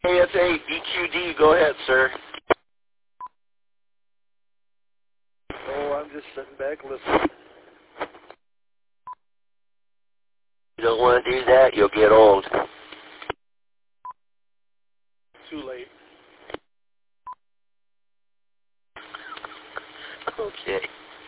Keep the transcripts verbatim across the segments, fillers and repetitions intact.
A S A, B Q D, go ahead, sir. Oh, I'm just sitting back listening. You don't want to do that, you'll get old. Too late. Okay.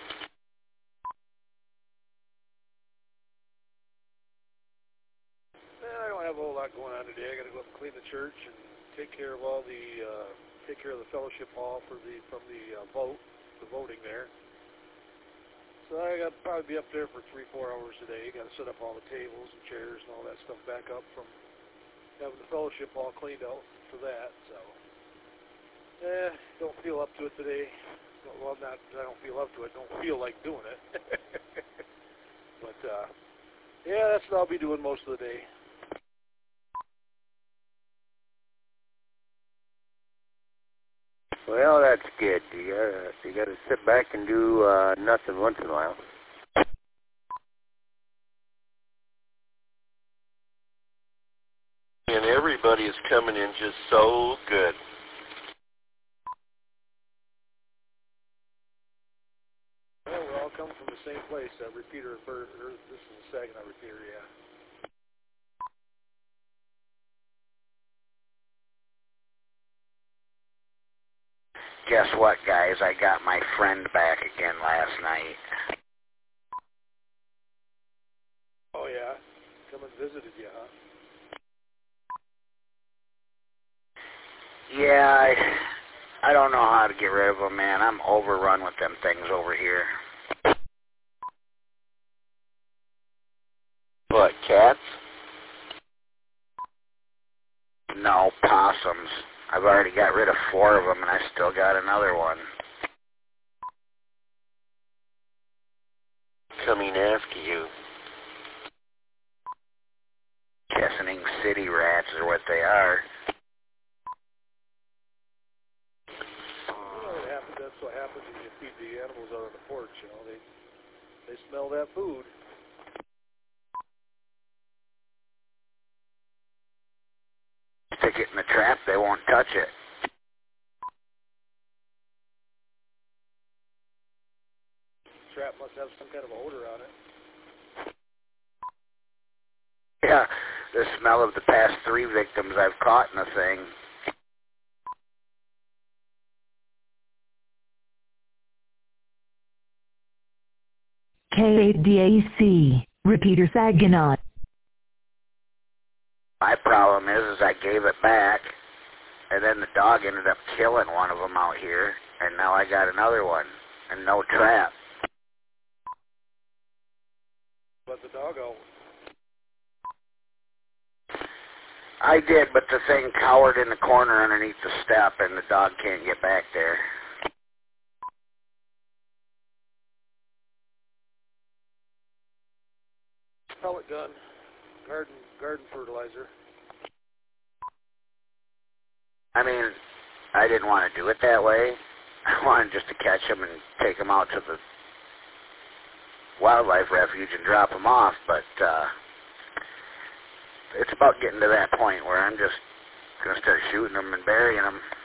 I don't have a whole lot going on today. I got to go up and clean the church and take care of all the uh, take care of the fellowship hall for the from the uh, vote, the voting there. So I got to probably be up there for three, four hours today. Got to set up all the tables and chairs and all that stuff back up from having the fellowship hall cleaned out for that. So, eh, don't feel up to it today. Well, not I don't feel up to it. Don't feel like doing it. But uh, yeah, that's what I'll be doing most of the day. Well, that's good. You gotta, you gotta sit back and do uh, nothing once in a while. And everybody is coming in just so good. Well, we're all coming from the same place. Uh, repeater, for, or this is the Saginaw repeater, yeah. Guess what, guys? I got my friend back again last night. Oh, yeah? Come and visited you, huh? Yeah, I, I don't know how to get rid of them, man. I'm overrun with them things over here. What, cats? No, possums. I've already got rid of four of them, and I still got another one. Coming after you. Chesaning City rats are what they are. You know what happens? That's what happens when you feed the animals out on the porch, you know. They, they smell that food. Stick it in the trap, they won't touch it. Trap must have some kind of odor on it. Yeah, the smell of the past three victims I've caught in the thing. K eight D A C, Repeater Saginaw. My problem is, is I gave it back, and then the dog ended up killing one of them out here, and now I got another one, and no trap. Let the dog out. I did, but the thing cowered in the corner underneath the step, and the dog can't get back there. Pellet gun, garden garden fertilizer. I mean, I didn't want to do it that way. I wanted just to catch them and take them out to the wildlife refuge and drop them off, but uh, it's about getting to that point where I'm just going to start shooting them and burying them.